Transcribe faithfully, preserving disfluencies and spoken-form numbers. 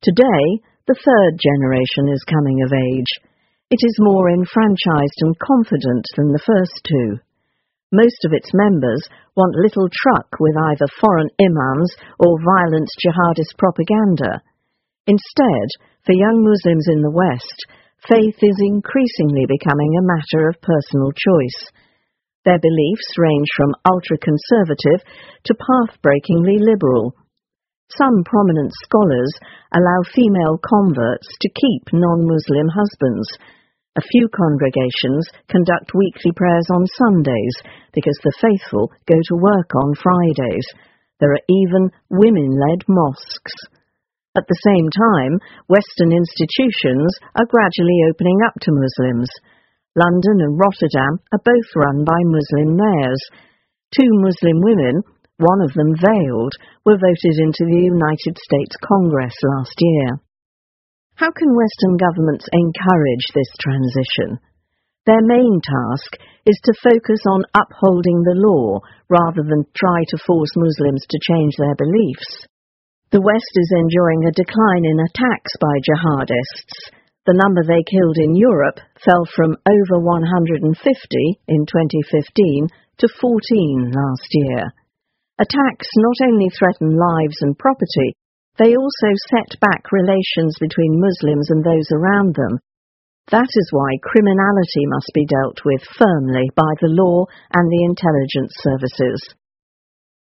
Today, the third generation is coming of age. It is more enfranchised and confident than the first two. Most of its members want little truck with either foreign imams or violent jihadist propaganda. Instead, for young Muslims in the West, faith is increasingly becoming a matter of personal choice. Their beliefs range from ultra-conservative to path-breakingly liberal. Some prominent scholars allow female converts to keep non-Muslim husbands. A few congregations conduct weekly prayers on Sundays because the faithful go to work on Fridays. There are even women-led mosques. At the same time, Western institutions are gradually opening up to Muslims. London and Rotterdam are both run by Muslim mayors. Two Muslim women, one of them veiled, were voted into the United States Congress last year. How can Western governments encourage this transition? Their main task is to focus on upholding the law rather than try to force Muslims to change their beliefs. The West is enjoying a decline in attacks by jihadists. The number they killed in Europe fell from over one hundred fifty in twenty fifteen to fourteen last year. Attacks not only threaten lives and property, they also set back relations between Muslims and those around them. That is why criminality must be dealt with firmly by the law and the intelligence services.